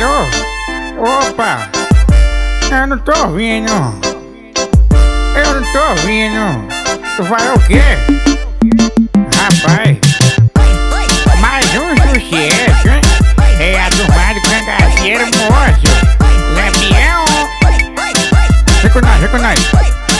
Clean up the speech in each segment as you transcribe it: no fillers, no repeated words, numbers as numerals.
Alô? Opa! Eu não tô ouvindo. Eu não tô ouvindo. Tu falou o quê? Rapaz, mais um sucesso, hein? É a turma do cangaceiro moço. Lampião. Vem com nós, vem com nós.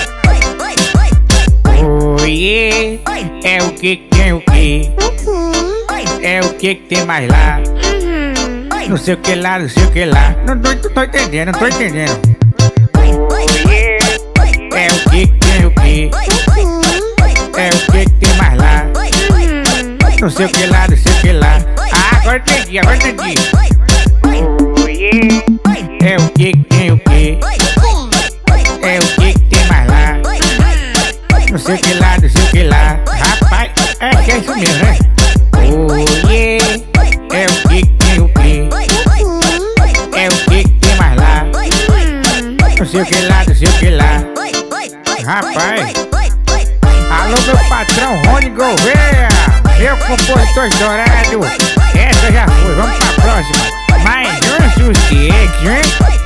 Oiê, é o que tem o que? É o que tem mais lá? Não sei o que lá, não sei o que lá. Não tô entendendo, não tô entendendo. Oiê, é o que tem o que? É o que tem mais lá? Não sei o que lá, não sei o que lá. Ah, agora entendi, agora entendi. Oiê, é o que tem o que? É o que tem mais lá? Não sei o que lá, não sei o que lá. Rapaz, é isso mesmo, né? Oiê, é o que tem o que? É o que tem mais lá? Não sei o que lá, não sei o que lá. Rapaz, alô meu patrão Rony Gouveia, meu compositor estourado. Essa já foi, vamos pra próxima. Mais um sucesso, hein?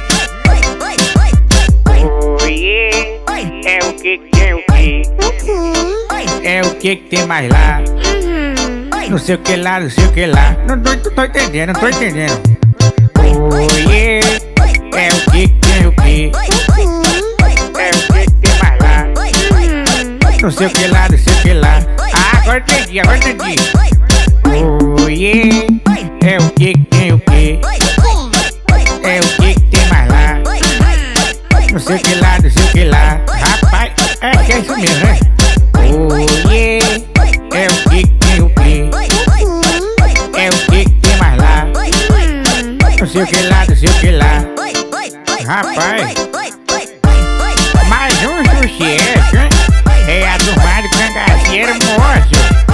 Oiê, é o que tem o que? É o que tem mais lá? Não sei o que lá, não sei o que lá. Não tô entendendo, não tô entendendo. Oiê, é o que tem o que? É o que tem mais lá? Não sei o que lá, não sei o que lá. Ah, agora entendi, agora entendi. Oiê, é o que tem o que? É o que tem mais lá? Não sei o que lá, não sei o que lá. Rapaz, é isso mesmo, né? Oiê, é o que tem o que? É o que tem mais lá? Não sei o que lá, não sei o que lá. Rapaz, mais um sucesso, hein? É a turma do cangaceiro moço.